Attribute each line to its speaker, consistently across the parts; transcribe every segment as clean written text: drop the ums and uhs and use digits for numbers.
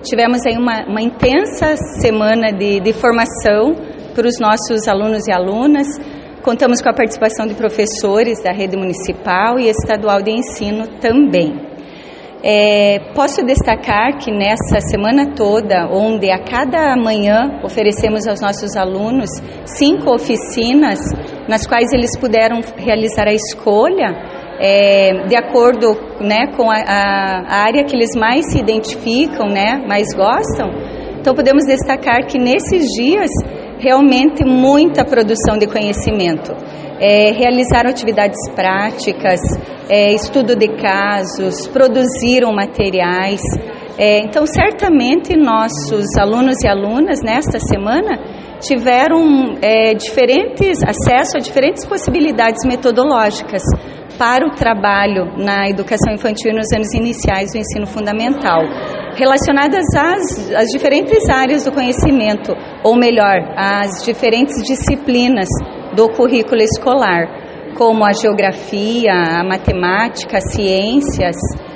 Speaker 1: tivemos aí uma intensa semana de formação para os nossos alunos e alunas. Contamos com a participação de professores da rede municipal e estadual de ensino também. Posso destacar que nessa semana toda, onde a cada manhã oferecemos aos nossos alunos 5 oficinas, nas quais eles puderam realizar a escolha de acordo, né, com a área que eles mais se identificam, né, mais gostam. Então podemos destacar que nesses dias realmente muita produção de conhecimento. Realizaram atividades práticas, estudo de casos, produziram materiais. Então, certamente, nossos alunos e alunas, nesta semana, tiveram acesso a diferentes possibilidades metodológicas para o trabalho na educação infantil e nos anos iniciais do ensino fundamental, relacionadas às diferentes áreas do conhecimento, ou melhor, às diferentes disciplinas do currículo escolar, como a geografia, a matemática, as ciências.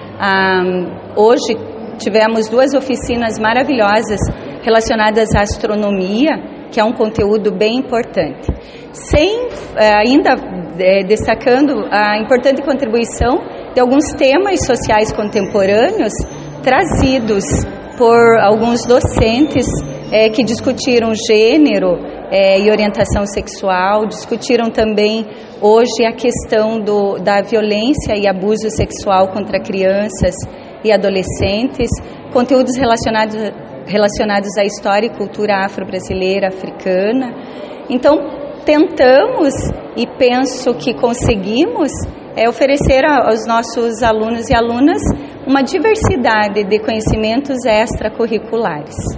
Speaker 1: Hoje tivemos 2 oficinas maravilhosas relacionadas à astronomia, que é um conteúdo bem importante. Ainda destacando a importante contribuição de alguns temas sociais contemporâneos trazidos por alguns docentes que discutiram gênero e orientação sexual, discutiram também hoje a questão da violência e abuso sexual contra crianças e adolescentes, conteúdos relacionados à história e cultura afro-brasileira, africana. Então, tentamos e penso que conseguimos oferecer aos nossos alunos e alunas uma diversidade de conhecimentos extracurriculares.